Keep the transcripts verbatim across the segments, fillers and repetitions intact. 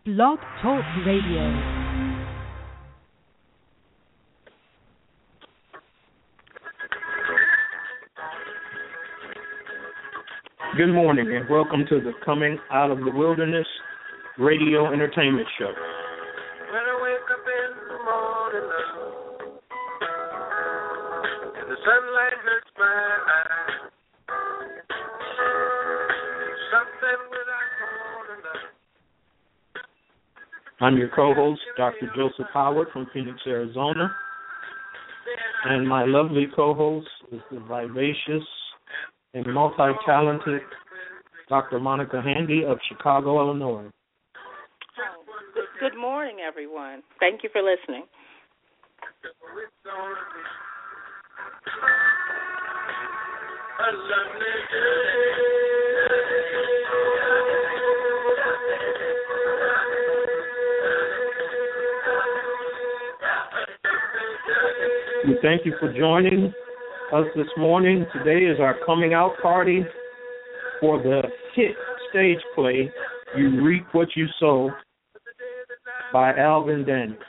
Blog Talk Radio. Good morning and welcome to the Coming Out of the Wilderness Radio Entertainment Show. When I wake up in the morning and the sunlight hurts my eyes, something without warning. I'm your co-host, Doctor Joseph Howard from Phoenix, Arizona, and my lovely co-host is the vivacious and multi-talented Doctor Monica Handy of Chicago, Illinois. Good, good morning, everyone. Thank you for listening. We thank you for joining us this morning. Today is our coming out party for the hit stage play, You Reap What You Sow, by Alvin Daniels.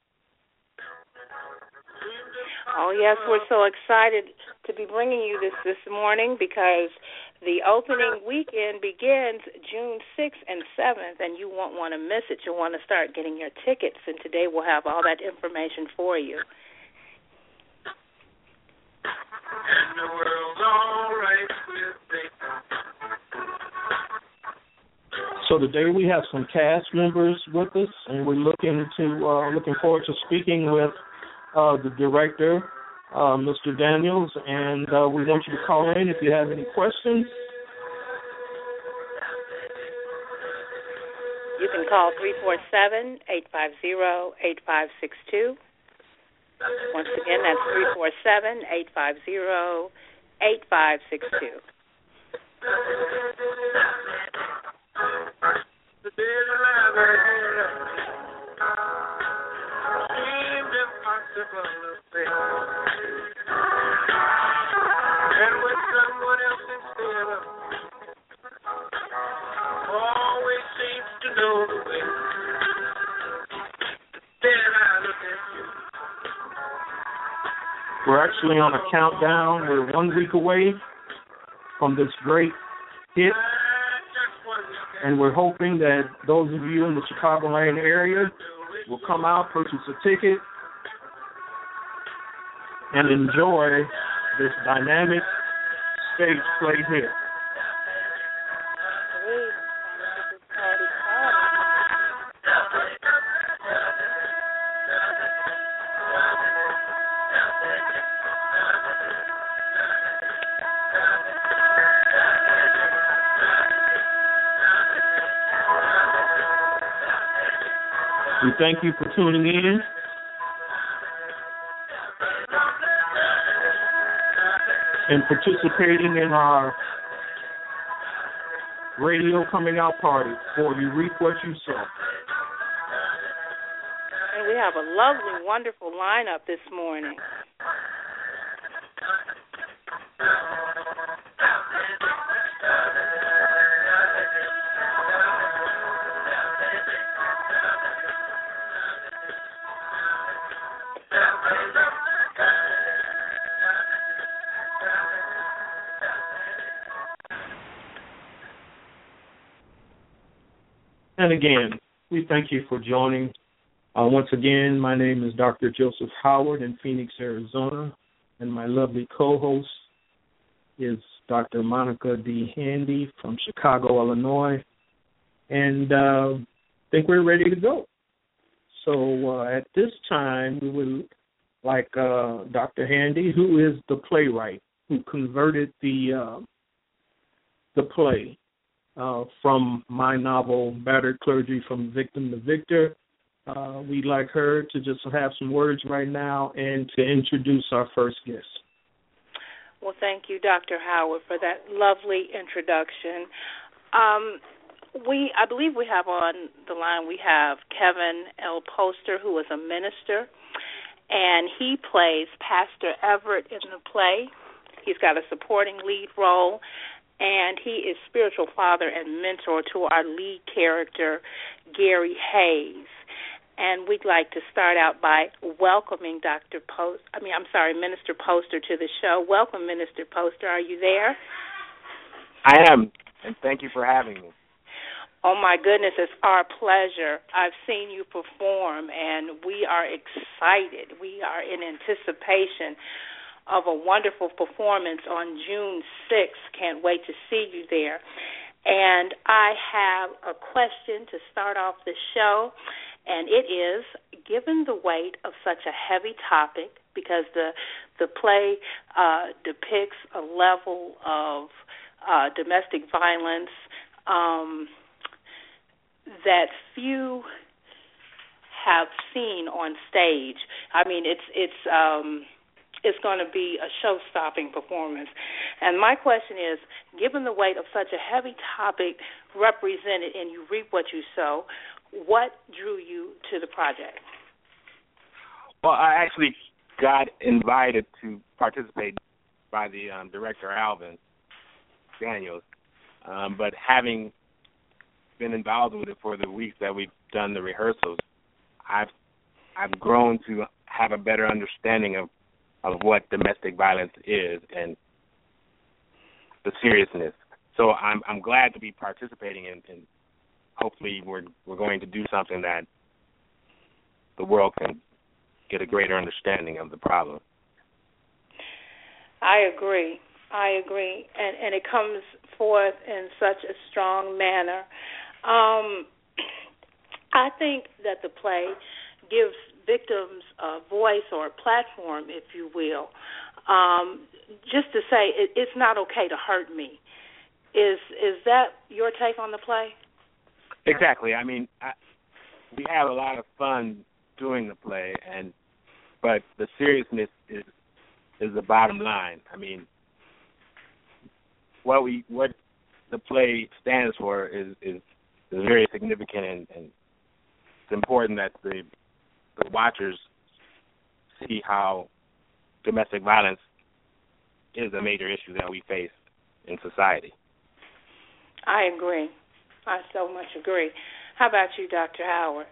Oh, yes, we're so excited to be bringing you this this morning because the opening weekend begins June sixth and seventh, and you won't want to miss it. You'll want to start getting your tickets, and today we'll have all that information for you. And the world's all right with me. So today we have some cast members with us, and we're looking to uh, looking forward to speaking with uh, the director, uh, Mister Daniels, and uh, we want you to call in if you have any questions. You can call three four seven, eight five zero, eight five six two. Once again, that's three four seven, eight five zero, eight five six two. The days alive seemed impossible to say. And with someone else instead of always seems to know the way. Then I look at you. We're actually on a countdown. We're one week away from this great hit, and we're hoping that those of you in the Chicagoland area will come out, purchase a ticket, and enjoy this dynamic stage play here. We thank you for tuning in. And participating in our radio coming out party for You Reap What You Sow. And we have a lovely, wonderful lineup this morning. And again, we thank you for joining. Uh, once again, my name is Doctor Joseph Howard in Phoenix, Arizona, and my lovely co-host is Doctor Monica D. Handy from Chicago, Illinois, and uh, I think we're ready to go. So uh, at this time, we would like uh, Doctor Handy, who is the playwright who converted the uh, the play Uh, from my novel, Battered Clergy from Victim to Victor. Uh, we'd like her to just have some words right now and to introduce our first guest. Well, thank you, Doctor Howard, for that lovely introduction. Um, we, I believe we have on the line, we have Kevin L. Poster, who is a minister, and he plays Pastor Everett in the play. He's got a supporting lead role, and he is spiritual father and mentor to our lead character, Gary Hayes. And we'd like to start out by welcoming Doctor Post. I mean, I'm sorry, Minister Poster to the show. Welcome, Minister Poster. Are you there? I am, and thank you for having me. Oh, my goodness, it's our pleasure. I've seen you perform, and we are excited. We are in anticipation of a wonderful performance on June sixth. Can't wait to see you there. And I have a question to start off the show. And it is, given the weight of such a heavy topic, because the the play uh, depicts a level of uh, domestic violence um, that few have seen on stage. I mean, it's it's um, it's going to be a show-stopping performance. And my question is, given the weight of such a heavy topic represented, and you reap what you sow, what drew you to the project? Well, I actually got invited to participate by the um, director, Alvin Daniels. Um, but having been involved with it for the weeks that we've done the rehearsals, I've I've grown to have a better understanding of, of what domestic violence is and the seriousness. So I'm I'm glad to be participating in, in hopefully we're we're going to do something that the world can get a greater understanding of the problem. I agree. I agree. And and it comes forth in such a strong manner. Um, I think that the play gives victims a voice or a platform, if you will, um, just to say it, it's not okay to hurt me. Is is that your take on the play? Exactly. I mean, I, we have a lot of fun doing the play, and but the seriousness is is the bottom line. I mean, what we what the play stands for is is, is very significant, and, and it's important that the the watchers see how domestic violence is a major issue that we face in society. I agree. I so much agree. How about you, Doctor Howard?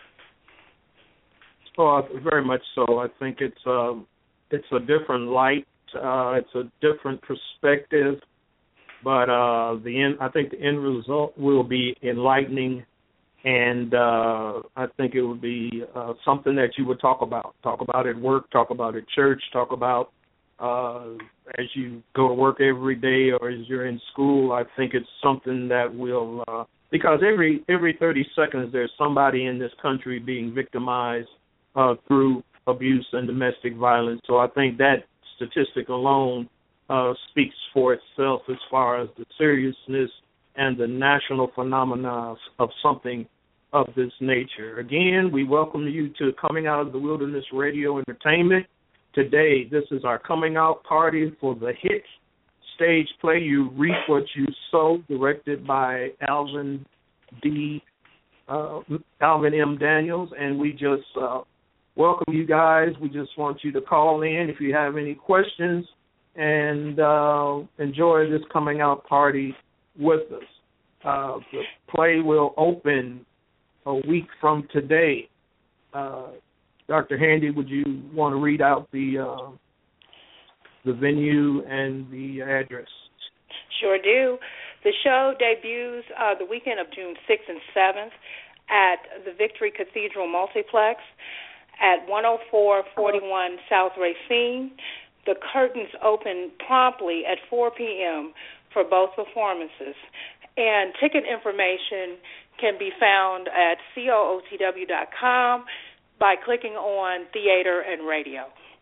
Oh, very much so. I think it's um, it's a different light. Uh, it's a different perspective. But uh, the end, I think the end result will be enlightening, and uh, I think it would be uh, something that you would talk about. Talk about at work. Talk about at church. Talk about uh, as you go to work every day or as you're in school. I think it's something that will, uh, because every every thirty seconds there's somebody in this country being victimized uh, through abuse and domestic violence. So I think that statistic alone uh, speaks for itself as far as the seriousness and the national phenomena of something of this nature. Again, we welcome you to Coming Out of the Wilderness Radio Entertainment. Today, this is our coming out party for the hit stage play You Reap What You Sow, directed by Alvin D. Uh, Alvin M. Daniels, and we just uh, welcome you guys. We just want you to call in if you have any questions and uh, enjoy this coming out party with us. Uh, the play will open a week from today. Uh, Doctor Handy, would you want to read out the uh, the venue and the address? Sure do. The show debuts uh, the weekend of June sixth and seventh at the Victory Cathedral Multiplex at one oh four forty-one South Racine. The curtains open promptly at four p.m. for both performances. And ticket information can be found at cootw dot com by clicking on Theater and Radio.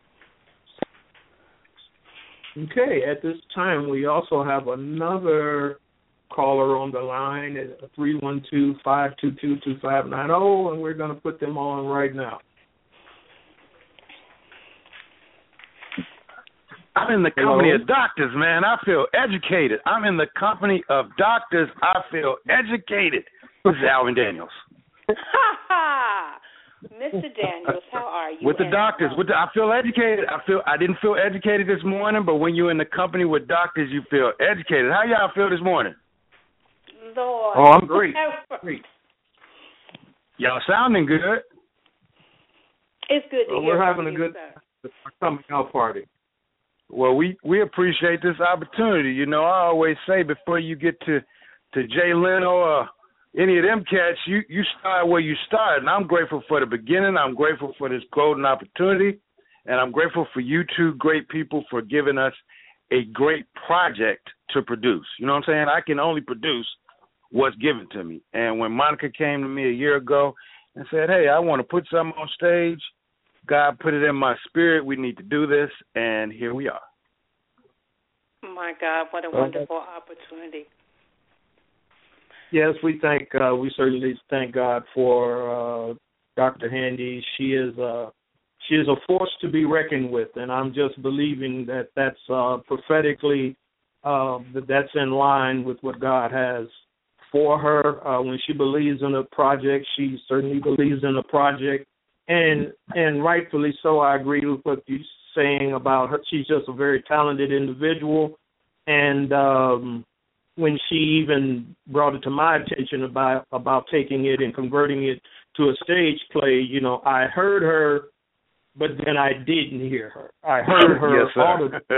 Okay, at this time we also have another caller on the line at three one two, five two two, two five nine zero, and we're going to put them on right now. I'm in the company Hello? of doctors, man. I feel educated. I'm in the company of doctors. I feel educated. This is Alvin Daniels. Mister Daniels, how are you? With the doctors, with the, I feel educated. I feel I didn't feel educated this morning, but when you're in the company with doctors, you feel educated. How y'all feel this morning? Lord. Oh, I'm great. great. Y'all sounding good. It's good to well, hear We're having from a you, good sir. coming out party. Well, we, we appreciate this opportunity. You know, I always say before you get to, to Jay Leno or any of them cats, you, you start where you start. And I'm grateful for the beginning. I'm grateful for this golden opportunity. And I'm grateful for you two great people for giving us a great project to produce. You know what I'm saying? I can only produce what's given to me. And when Monica came to me a year ago and said, hey, I want to put something on stage, God put it in my spirit. We need to do this, and here we are. My God, what a wonderful opportunity. Yes, we thank uh, we certainly thank God for uh, Doctor Handy. She is uh, she is a force to be reckoned with, and I'm just believing that that's uh, prophetically uh, that that's in line with what God has for her. Uh, when she believes in a project, she certainly believes in a project. And and rightfully so, I agree with what you're saying about her. She's just a very talented individual. And um, when she even brought it to my attention about about taking it and converting it to a stage play, you know, I heard her, but then I didn't hear her. I heard her. Yes, sir.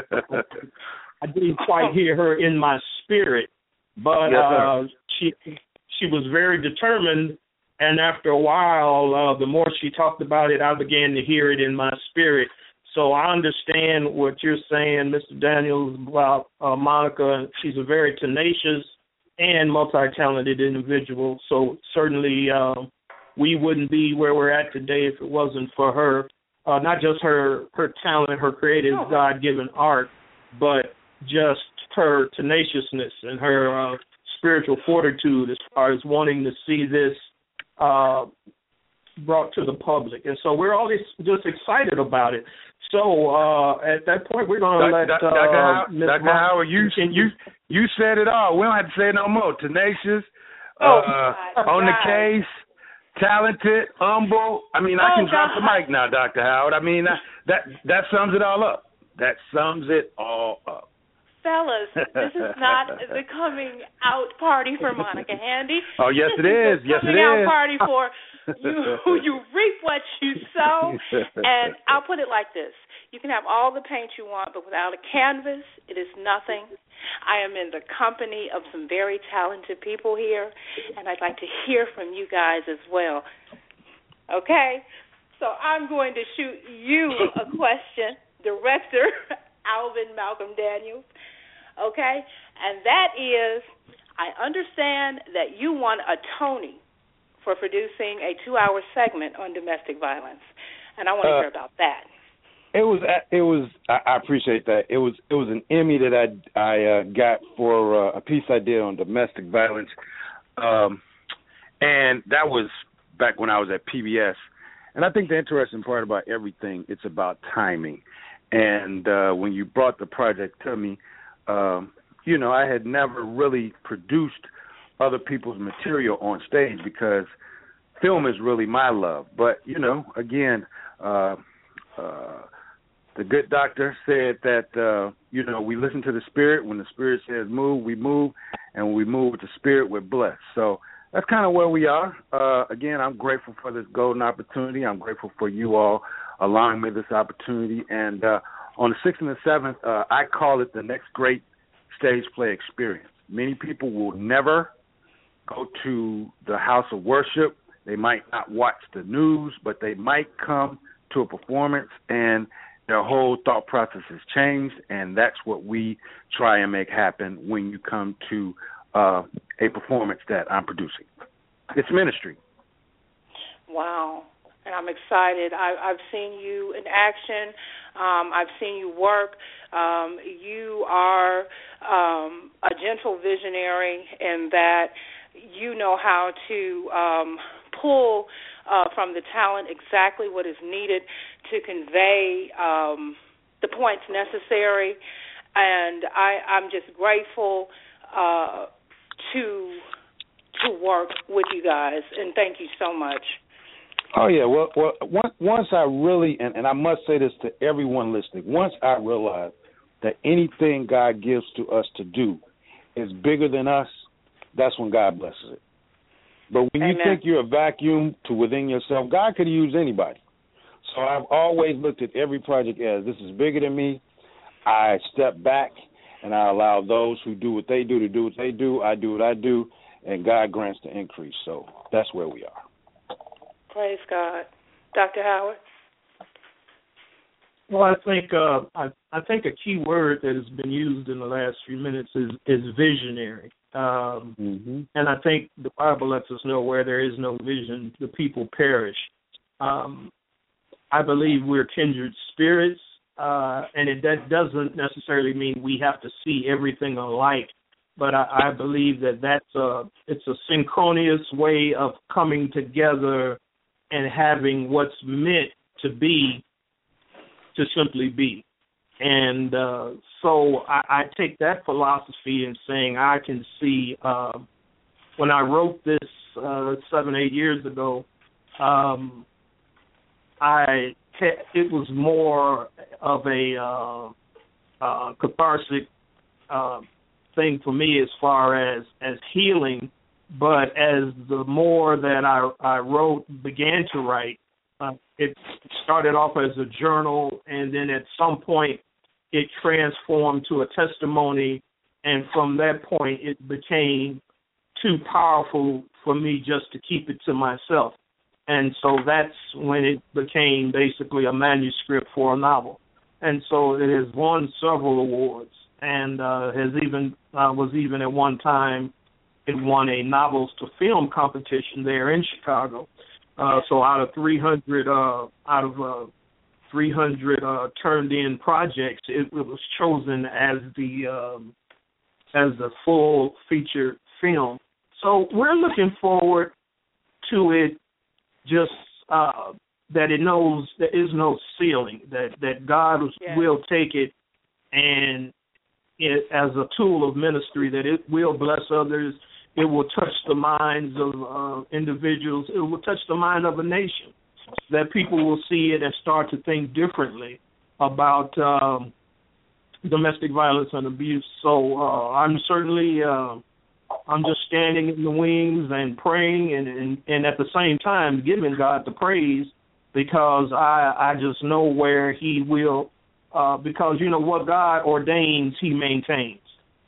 I didn't quite hear her in my spirit, but yes, uh, she she was very determined. And after a while, uh, the more she talked about it, I began to hear it in my spirit. So I understand what you're saying, Mister Daniels, about uh, Monica. She's a very tenacious and multi-talented individual. So certainly uh, we wouldn't be where we're at today if it wasn't for her. Uh, not just her, her talent, her creative God-given art, but just her tenaciousness and her uh, spiritual fortitude as far as wanting to see this Uh, brought to the public. And so we're always just excited about it. So uh, at that point, we're going to let uh, Doctor Howard, Doctor Howard, you, continue. you, you said it all. We don't have to say it no more. Tenacious, oh, uh, God, on God. the case, talented, humble. I mean, I oh, can drop God. the mic now, Doctor Howard. I mean, that, that that sums it all up. That sums it all up. Fellas, this is not the coming out party for Monica Handy. Oh, yes, this it is. is Yes, coming it out is. party for you. You reap what you sow. And I'll put it like this: you can have all the paint you want, but without a canvas, it is nothing. I am in the company of some very talented people here, and I'd like to hear from you guys as well. Okay, so I'm going to shoot you a question, Director Alvin Malcolm Daniels. Okay, and that is, I understand that you won a Tony for producing a two-hour segment on domestic violence, and I want to uh, hear about that. It was, it was. I appreciate that. It was, it was an Emmy that I, I uh, got for uh, a piece I did on domestic violence, um, and that was back when I was at P B S. And I think the interesting part about everything, it's about timing. And uh, when you brought the project to me, um, you know, I had never really produced other people's material on stage because film is really my love. But, you know, again, uh, uh, the good doctor said that, uh, you know, we listen to the spirit. When the spirit says move, we move. And when we move with the spirit, we're blessed. So that's kind of where we are. Uh, again, I'm grateful for this golden opportunity. I'm grateful for you all allowing me this opportunity. And uh, on the sixth and the seventh, uh, I call it the next great stage play experience. Many people will never go to the house of worship. They might not watch the news, but they might come to a performance and their whole thought process has changed, and that's what we try and make happen when you come to uh, a performance that I'm producing. It's ministry. Wow. And I'm excited. I, I've seen you in action. Um, I've seen you work. Um, you are um, a gentle visionary in that you know how to um, pull uh, from the talent exactly what is needed to convey um, the points necessary. And I, I'm just grateful uh, to to work with you guys. And thank you so much. Oh, yeah. Well, well once, once I really, and, and I must say this to everyone listening, once I realized that anything God gives to us to do is bigger than us, that's when God blesses it. But when Amen. You think you're a vacuum to within yourself, God could use anybody. So I've always looked at every project as this is bigger than me. I step back and I allow those who do what they do to do what they do. I do what I do, and God grants the increase. So that's where we are. Praise God. Doctor Howard? Well, I think uh, I, I think a key word that has been used in the last few minutes is, is visionary. Um, mm-hmm. And I think the Bible lets us know where there is no vision, the people perish. Um, I believe we're kindred spirits, uh, and it that doesn't necessarily mean we have to see everything alike. But I, I believe that that's a it's a synchronous way of coming together and having what's meant to be to simply be. And uh, so I, I take that philosophy and saying I can see uh, when I wrote this uh, seven, eight years ago, um, I it was more of a uh, uh, cathartic uh, thing for me as far as, as healing. But as the more that I, I wrote, began to write, uh, it started off as a journal, and then at some point it transformed to a testimony, and from that point it became too powerful for me just to keep it to myself. And so that's when it became basically a manuscript for a novel. And so it has won several awards, and uh, has even uh, was even at one time it won a novels to film competition there in Chicago. Uh, so out of three hundred uh, out of uh, three hundred uh, turned in projects, it, it was chosen as the um, as the full feature film. So we're looking forward to it. Just uh, that it knows there is no ceiling, that, that God yes. will take it and it, as a tool of ministry, that it will bless others, it will touch the minds of uh, individuals, it will touch the mind of a nation, that people will see it and start to think differently about um, domestic violence and abuse. So uh, I'm certainly... Uh, I'm just standing in the wings and praying and, and, and at the same time giving God the praise, because I, I just know where he will, uh, because, you know, what God ordains, he maintains.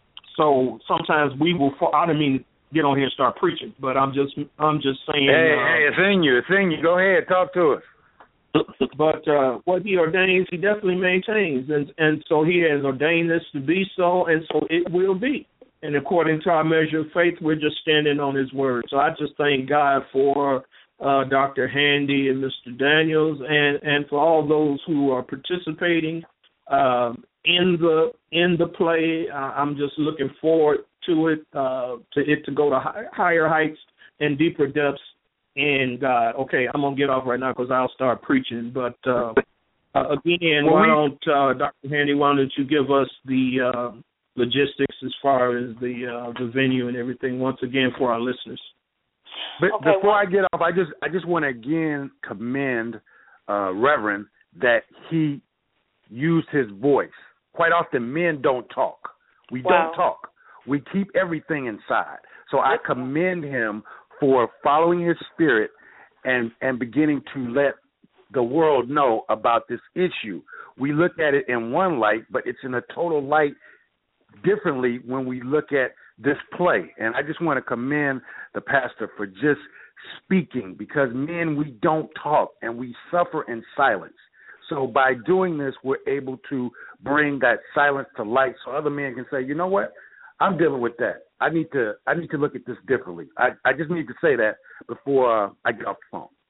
So sometimes we will fall. I don't mean to get on here and start preaching, but I'm just I'm just saying. Hey, uh, hey, it's in you. It's in you. Go ahead. Talk to us. But uh, what he ordains, he definitely maintains. And, and so he has ordained this to be so, and so it will be. And according to our measure of faith, we're just standing on his word. So I just thank God for uh, Doctor Handy and Mister Daniels, and, and for all those who are participating um, in the in the play. Uh, I'm just looking forward to it, uh, to it to go to high, higher heights and deeper depths in God. Okay, I'm going to get off right now because I'll start preaching. But uh, uh, again, well, why don't, uh, Doctor Handy, why don't you give us the... Uh, logistics as far as the uh, the venue and everything once again for our listeners. But okay, before well, I get off, I just I just want to again commend uh, Reverend that he used his voice. Quite often, men don't talk. We wow. don't talk. We keep everything inside. So I commend him for following his spirit and and beginning to let the world know about this issue. We look at it in one light, but it's in a total light differently when we look at this play. And I just want to commend the pastor for just speaking, because men, we don't talk and we suffer in silence. So by doing this, we're able to bring that silence to light so other men can say, you know what, I'm dealing with that. I need to I need to look at this differently. I, I just need to say that before uh, I get off the phone.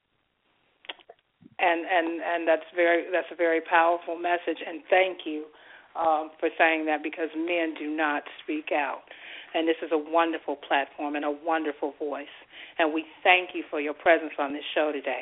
And and and that's very that's a very powerful message, and thank you Um, for saying that, because men do not speak out. And this is a wonderful platform and a wonderful voice. And we thank you for your presence on this show today.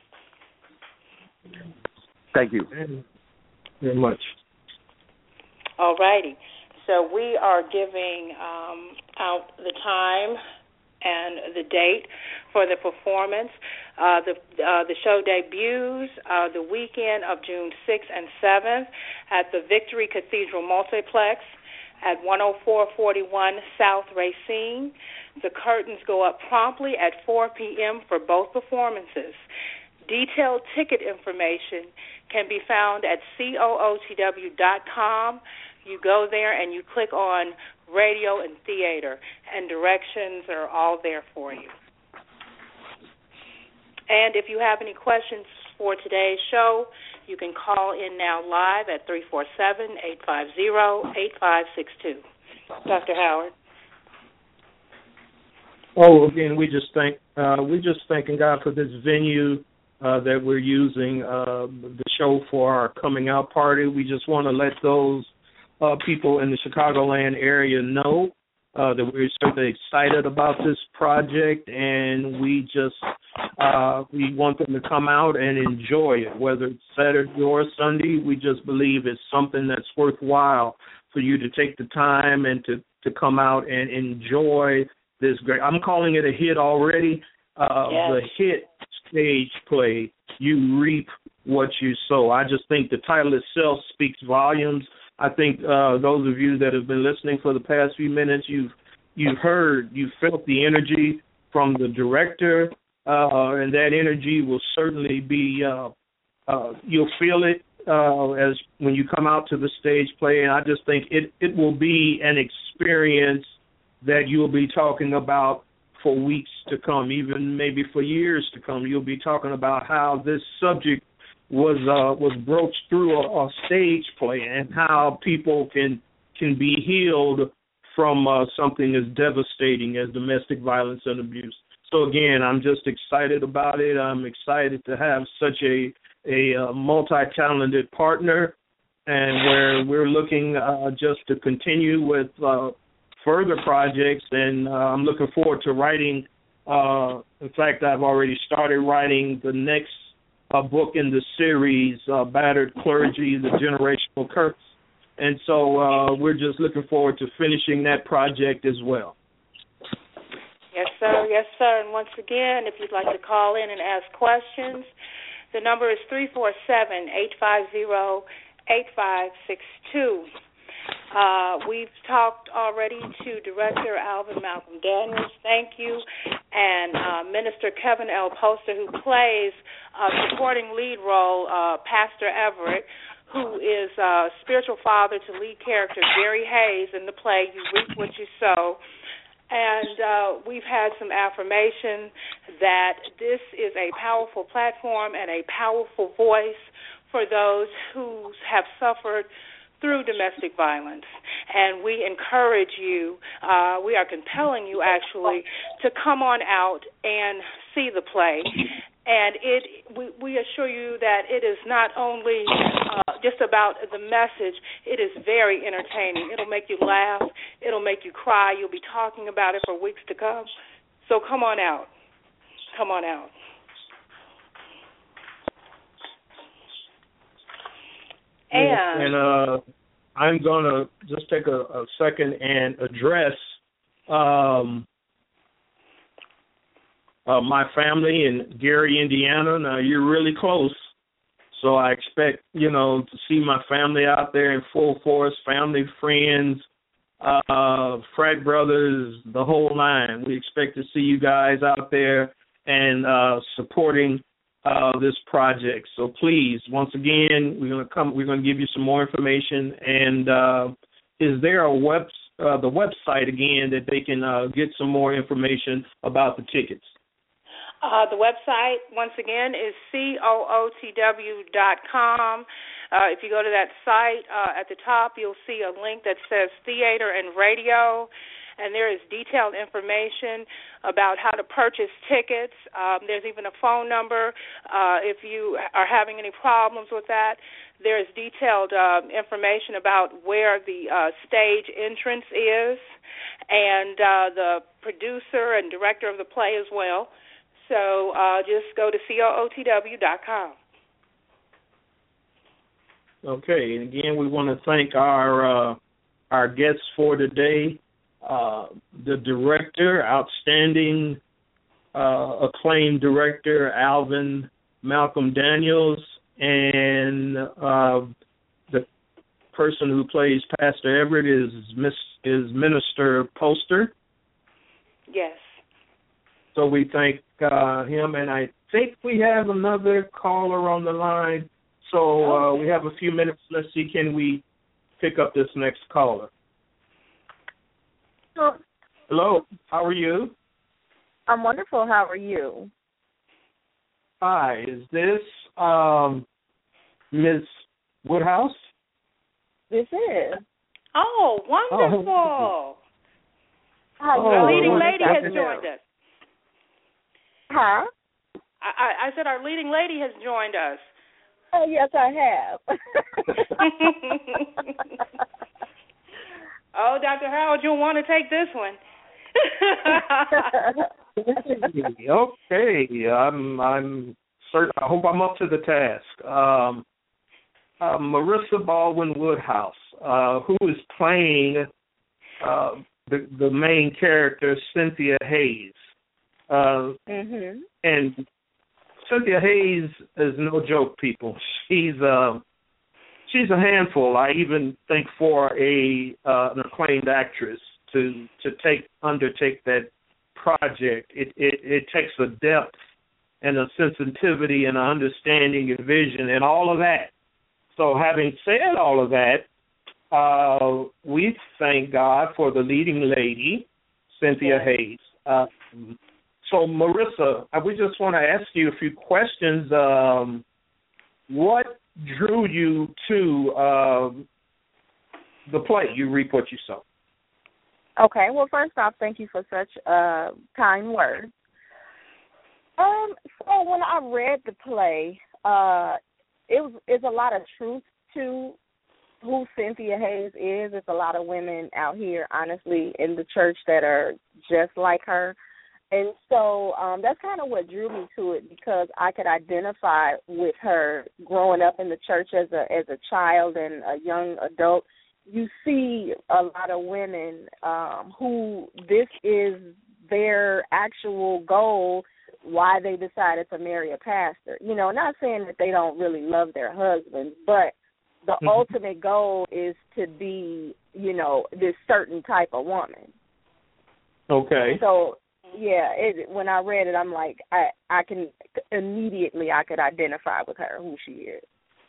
Thank you very much. All righty. So we are giving um, out the time and the date for the performance. Uh, the uh, the show debuts uh, the weekend of June sixth and seventh at the Victory Cathedral Multiplex at one oh four forty-one South Racine. The curtains go up promptly at four p.m. for both performances. Detailed ticket information can be found at C O O T W dot com. You go there and you click on radio and theater, and directions are all there for you. And if you have any questions for today's show, you can call in now live at three four seven, eight five zero, eight five six two. Doctor Howard. Oh, again, we just thank uh, we just thanking God for this venue uh, that we're using uh, the show for our coming out party. We just want to let those uh, people in the Chicagoland area know uh, that we're certainly excited about this project, and we just uh, we want them to come out and enjoy it, whether it's Saturday or Sunday. We just believe it's something that's worthwhile for you to take the time and to, to come out and enjoy this great. I'm calling it a hit already. Uh, yes. The hit stage play, You Reap What You Sow. I just think the title itself speaks volumes. I think uh, those of you that have been listening for the past few minutes, you've you've heard, you felt the energy from the director, uh, and that energy will certainly be. Uh, uh, you'll feel it uh, as when you come out to the stage play, and I just think it it will be an experience that you'll be talking about for weeks to come, even maybe for years to come. You'll be talking about how this subject was uh, was broached through a, a stage play, and how people can can be healed from uh, something as devastating as domestic violence and abuse. So again, I'm just excited about it. I'm excited to have such a a, a multi-talented partner, and where we're looking uh, just to continue with uh, further projects, and uh, I'm looking forward to writing. Uh, in fact, I've already started writing the next uh, book in the series, uh, Battered Clergy, The Generational Curse. And so uh, we're just looking forward to finishing that project as well. Yes, sir. Yes, sir. And once again, if you'd like to call in and ask questions, the number is three four seven, eight five zero, eight five six two. Uh, we've talked already to Director Alvin Malcolm Daniels, thank you, and uh, Minister Kevin L. Poster, who plays a supporting lead role, uh, Pastor Everett, who is uh, spiritual father to lead character Gary Hayes in the play You Reap What You Sow. And uh, we've had some affirmation that this is a powerful platform and a powerful voice for those who have suffered through domestic violence. And we encourage you, uh, we are compelling you actually, to come on out and see the play. And it, we, we assure you that it is not only uh, just about the message, it is very entertaining. It'll make you laugh. It'll make you cry. You'll be talking about it for weeks to come. So come on out. Come on out. And, and uh, I'm going to just take a, a second and address um, uh, my family in Gary, Indiana. Now, you're really close, so I expect, you know, to see my family out there in full force, family, friends, uh, frat brothers, the whole nine. We expect to see you guys out there and uh, supporting Uh, this project. So please, once again, we're going to come. We're going to give you some more information. And uh, is there a web uh, the website again that they can uh, get some more information about the tickets? Uh, the website once again is C O O T W dot com. Uh, if you go to that site, uh, at the top you'll see a link that says Theater and Radio. And there is detailed information about how to purchase tickets. Um, there's even a phone number. Uh, if you are having any problems with that, there's detailed uh, information about where the uh, stage entrance is, and uh, the producer and director of the play as well. So uh, just go to C O O T W dot com. Okay, and again, we want to thank our uh, our guests for today. Uh, the director, outstanding uh, acclaimed director Alvin Malcolm Daniels, and uh, the person who plays Pastor Everett is Miss is Minister Poster. Yes. So we thank uh, him, and I think we have another caller on the line. So uh, we have a few minutes. Let's see, can we pick up this next caller? Sure. Hello, how are you? I'm wonderful. How are you? Hi, is this um, Miz Woodhouse? This is. Oh, wonderful. Oh. How you Our Oh, leading well, lady that's has it. joined us. Huh? I, I, I said our leading lady has joined us. Oh, yes, I have. Oh, Doctor Howard, you'll want to take this one. Okay, I'm I'm certain. I hope I'm up to the task. Um, uh, Marissa Baldwin Woodhouse, uh, who is playing uh, the the main character, Cynthia Hayes, uh, mhm. and Cynthia Hayes is no joke, people. She's uh, she's a handful. I even think for a uh, an acclaimed actress to to take undertake that project, it, it it takes a depth and a sensitivity and an understanding and vision and all of that. So having said all of that, uh, we thank God for the leading lady, Cynthia Yeah. Hayes. Uh, so Marissa, we just want to ask you a few questions. Um, what drew you to uh, the play, You Reap What You Sow? Okay, well, first off, thank you for such uh, kind words. Um, so when I read the play, uh, it was it's a lot of truth to who Cynthia Hayes is. It's a lot of women out here, honestly, in the church that are just like her. And so um, that's kind of what drew me to it, because I could identify with her growing up in the church as a as a child and a young adult. You see a lot of women um, who this is their actual goal, why they decided to marry a pastor. You know, not saying that they don't really love their husbands, but the Mm-hmm. ultimate goal is to be, you know, this certain type of woman. Okay. So, yeah, it, when I read it, I'm like, I, I can immediately, I could identify with her, who she is.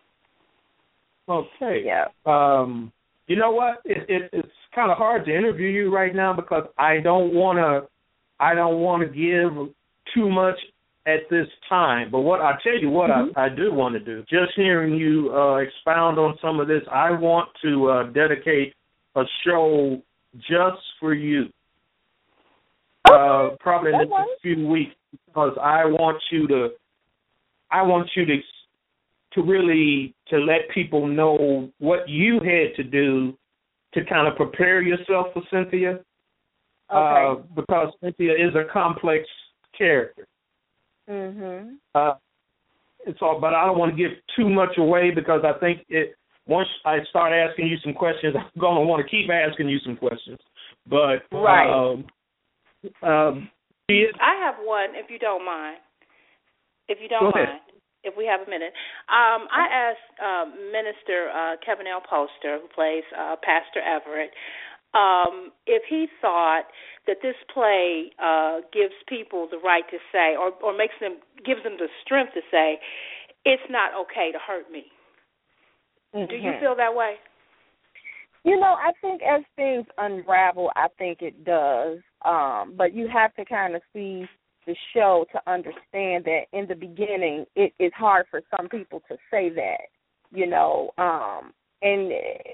Okay. Yeah. Um, you know what? It, it, it's kind of hard to interview you right now because I don't want to. I don't want to give too much at this time. But what I tell you, what mm-hmm. I, I do want to do. Just hearing you uh, expound on some of this, I want to uh, dedicate a show just for you. Uh, probably in the next few weeks, because I want you to. I want you to. to really to let people know what you had to do to kind of prepare yourself for Cynthia. Okay. Uh, because Cynthia is a complex character. Mhm. Uh, it's all, but I don't want to give too much away, because I think it once I start asking you some questions, I'm going to want to keep asking you some questions. But right. Um, um, I have one, if you don't mind. If you don't Go mind. ahead. If we have a minute. Um, I asked uh, Minister uh, Kevin L. Poster, who plays uh, Pastor Everett, um, if he thought that this play uh, gives people the right to say, or, or makes them, gives them the strength to say, it's not okay to hurt me. Mm-hmm. Do you feel that way? You know, I think as things unravel, I think it does. Um, but you have to kind of see the show to understand that in the beginning it is hard for some people to say that, you know, um, and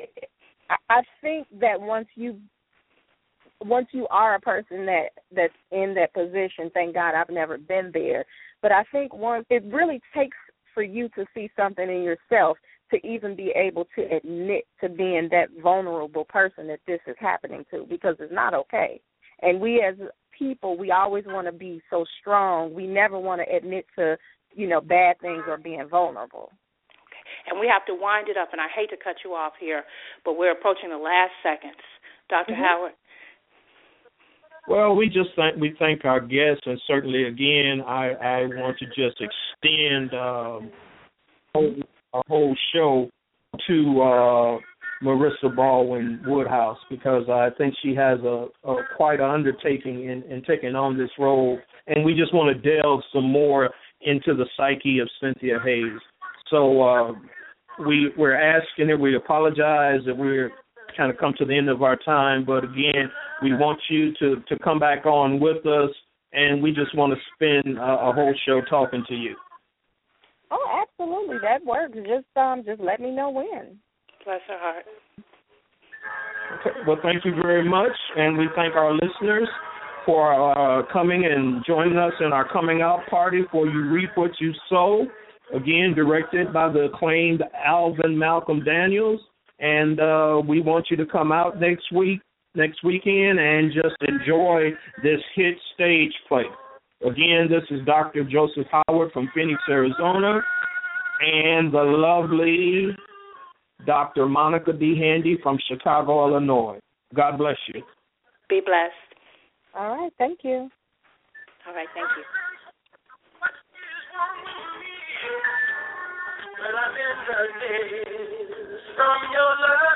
I think that once you once you are a person that that's in that position, thank God I've never been there, but I think once it really takes for you to see something in yourself to even be able to admit to being that vulnerable person that this is happening to, because it's not okay. And we as people, we always want to be so strong. We never want to admit to, you know, bad things or being vulnerable. Okay. And we have to wind it up, and I hate to cut you off here, but we're approaching the last seconds. Doctor Mm-hmm. Howard? Well, we just thank we thank our guests, and certainly again, I, I want to just extend um, whole, our whole show to uh, Marissa Baldwin Woodhouse, because I think she has a, a quite an undertaking in, in taking on this role, and we just want to delve some more into the psyche of Cynthia Hayes. So uh, we we're asking her. We apologize that we're kind of come to the end of our time, but again, we want you to, to come back on with us, and we just want to spend a, a whole show talking to you. Oh, absolutely, that works. Just um, just let me know when. Bless her heart. Okay. Well, thank you very much, and we thank our listeners for uh, coming and joining us in our coming out party for You Reap What You Sow, again directed by the acclaimed Alvin Malcolm Daniels. And uh, we want you to come out next week, next weekend, and just enjoy this hit stage play. Again, this is Doctor Joseph Howard from Phoenix, Arizona, and the lovely Doctor Monica D. Handy from Chicago, Illinois. God bless you. Be blessed. All right, thank you. All right, thank you. Well, I'm in the days from your love.